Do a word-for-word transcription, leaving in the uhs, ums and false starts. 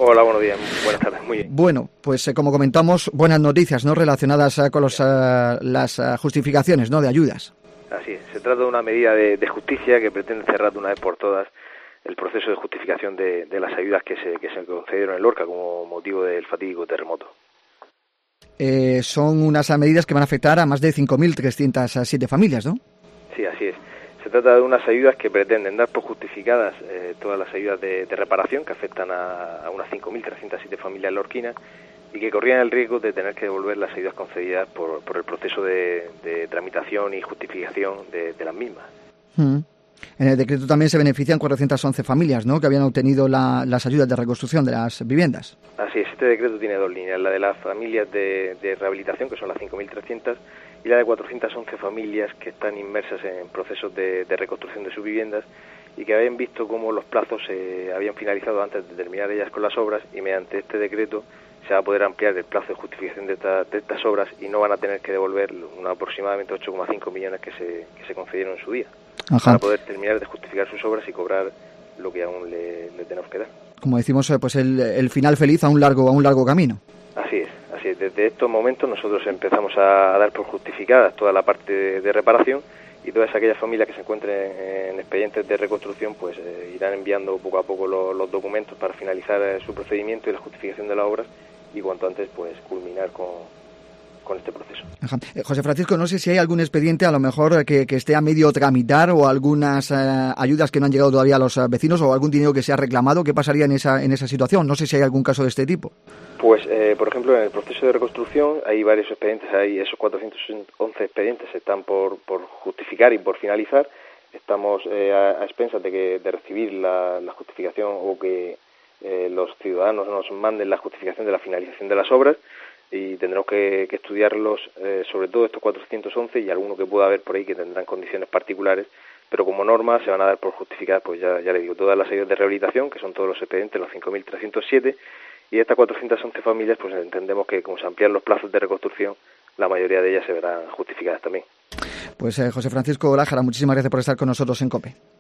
Hola, buenos días, buenas tardes, muy bien. Bueno, pues eh, como comentamos, buenas noticias, ¿no?, relacionadas eh, con los, eh, las eh, justificaciones, ¿no?, de ayudas. Así es, se trata de una medida de, de justicia que pretende cerrar de una vez por todas el proceso de justificación de, de las ayudas que se, que se concedieron en Lorca como motivo del fatídico terremoto. Eh, son unas medidas que van a afectar a más de cinco mil trescientas siete familias, ¿no? Sí, así es. Se trata de unas ayudas que pretenden dar por justificadas eh, todas las ayudas de, de reparación que afectan a, a unas cinco mil trescientas siete familias lorquinas y que corrían el riesgo de tener que devolver las ayudas concedidas por, por el proceso de, de tramitación y justificación de, de las mismas. Mm. En el decreto también se benefician cuatrocientas once familias, ¿no?, que habían obtenido la, las ayudas de reconstrucción de las viviendas. Así es, este decreto tiene dos líneas, la de las familias de, de rehabilitación, que son las cinco mil trescientas, y la de cuatrocientas once familias que están inmersas en procesos de, de reconstrucción de sus viviendas y que habían visto cómo los plazos se eh, habían finalizado antes de terminar ellas con las obras, y mediante este decreto se va a poder ampliar el plazo de justificación de, esta, de estas obras y no van a tener que devolver unos aproximadamente ocho coma cinco millones que se, que se concedieron en su día. Ajá. Van a poder terminar de justificar sus obras y cobrar lo que aún le, le tenemos que dar. Como decimos, pues el, el final feliz a un largo a un largo camino. Así es, así es. Desde estos momentos nosotros empezamos a, a dar por justificadas toda la parte de, de reparación, y todas aquellas familias que se encuentren en expedientes de reconstrucción pues eh, irán enviando poco a poco lo, los documentos para finalizar eh, su procedimiento y la justificación de las obras, y cuanto antes pues culminar con, con este proceso. Ajá. Eh, José Francisco, no sé si hay algún expediente a lo mejor que, que esté a medio tramitar, o algunas eh, ayudas que no han llegado todavía a los uh, vecinos, o algún dinero que se ha reclamado. ¿Qué pasaría en esa en esa situación? No sé si hay algún caso de este tipo. Pues, eh, por ejemplo, en el proceso de reconstrucción hay varios expedientes, hay esos cuatrocientos once expedientes están por, por justificar y por finalizar. Estamos eh, a, a expensas de, que, de recibir la, la justificación, o que eh, los ciudadanos nos manden la justificación de la finalización de las obras, y tendremos que, que estudiarlos, eh, sobre todo estos cuatrocientos once y alguno que pueda haber por ahí que tendrán condiciones particulares, pero como norma se van a dar por justificadas, pues ya, ya le digo, todas las ayudas de rehabilitación, que son todos los expedientes, los cinco mil trescientos siete, y estas cuatrocientas once familias, pues entendemos que como se amplían los plazos de reconstrucción, la mayoría de ellas se verán justificadas también. Pues eh, José Francisco Lájara, muchísimas gracias por estar con nosotros en COPE.